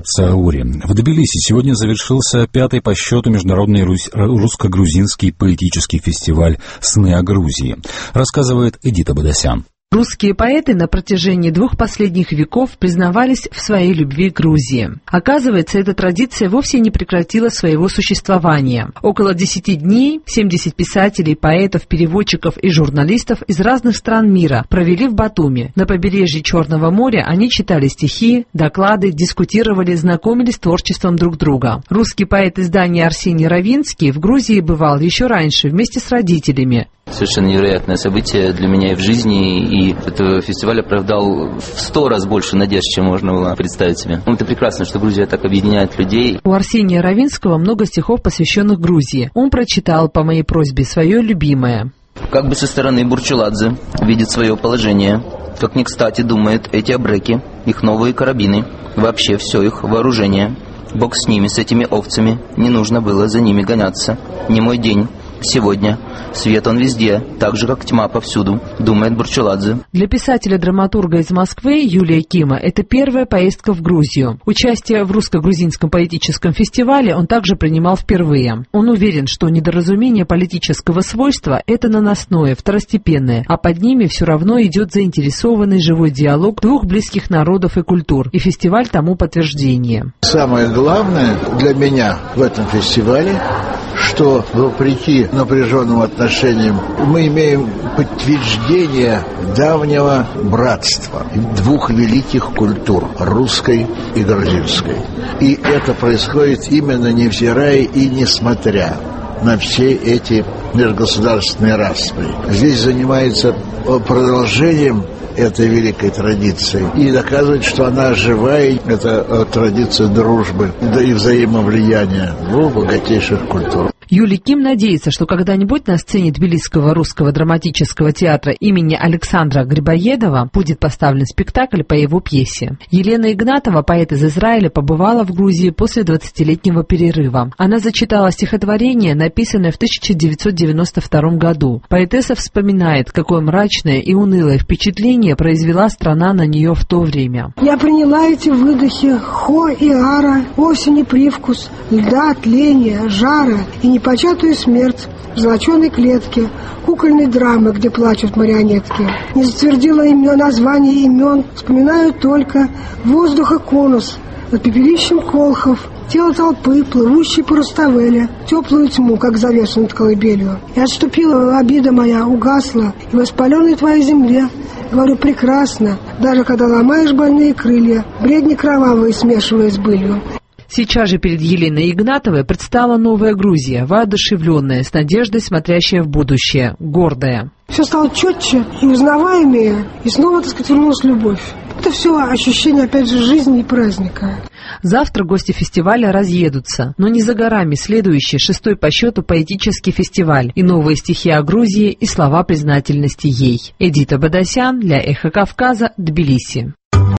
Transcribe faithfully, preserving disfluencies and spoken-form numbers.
Цаури. В Тбилиси сегодня завершился пятый по счету международный русско-грузинский поэтический фестиваль «Сны о Грузии». Рассказывает Эдита Бадасян. Русские поэты на протяжении двух последних веков признавались в своей любви к Грузии. Оказывается, эта традиция вовсе не прекратила своего существования. Около десяти дней семьдесят писателей, поэтов, переводчиков и журналистов из разных стран мира провели в Батуми. На побережье Черного моря они читали стихи, доклады, дискутировали, знакомились с творчеством друг друга. Русский поэт издания Арсений Равинский в Грузии бывал еще раньше вместе с родителями. Совершенно невероятное событие для меня и в жизни, и этот фестиваль оправдал в сто раз больше надежд, чем можно было представить себе. Это прекрасно, что Грузия так объединяет людей. У Арсения Равинского много стихов, посвященных Грузии. Он прочитал по моей просьбе свое любимое. Как бы со стороны Бурчуладзе видит свое положение, как не кстати думает эти абреки, их новые карабины, вообще все их вооружение. Бог с ними, с этими овцами, не нужно было за ними гоняться. Не мой день. Сегодня свет он везде, так же, как тьма повсюду, думает Бурчуладзе. Для писателя-драматурга из Москвы Юлия Кима это первая поездка в Грузию. Участие в русско-грузинском поэтическом фестивале он также принимал впервые. Он уверен, что недоразумение политического свойства – это наносное, второстепенное, а под ними все равно идет заинтересованный живой диалог двух близких народов и культур, и фестиваль тому подтверждение. Самое главное для меня в этом фестивале, что вопреки напряженным отношениям мы имеем подтверждение давнего братства двух великих культур – русской и грузинской. И это происходит именно невзирая и несмотря на все эти межгосударственные распри. Здесь занимается продолжением этой великой традиции и доказывает, что она живая, это традиция дружбы, да и взаимовлияния двух богатейших культур. Юлий Ким надеется, что когда-нибудь на сцене Тбилисского русского драматического театра имени Александра Грибоедова будет поставлен спектакль по его пьесе. Елена Игнатова, поэт из Израиля, побывала в Грузии после двадцатилетнего перерыва. Она зачитала стихотворение, написанное в тысяча девятьсот девяносто втором году. Поэтесса вспоминает, какое мрачное и унылое впечатление произвела страна на нее в то время. Я приняла эти выдохи хо и ара, осени привкус, льда, тления, жара и непочатую смерть в золоченой клетке, кукольной драмы, где плачут марионетки. Не затвердила имя, название имен, вспоминаю только воздуха конус над пепелищем колхов, тело толпы, плывущей по Руставеле, теплую тьму, как завесу над колыбелью. И отступила обида моя, угасла, и в воспаленной твоей земле говорю прекрасно, даже когда ломаешь больные крылья, бредни кровавые смешивая с былью. Сейчас же перед Еленой Игнатовой предстала новая Грузия, воодушевленная, с надеждой смотрящая в будущее, гордая. Все стало четче и узнаваемее, и снова, так сказать, вернулась любовь. Это все ощущение, опять же, жизни и праздника. Завтра гости фестиваля разъедутся, но не за горами следующий, шестой по счету поэтический фестиваль, и новые стихи о Грузии, и слова признательности ей. Эдита Бадасян для Эхо Кавказа, Тбилиси.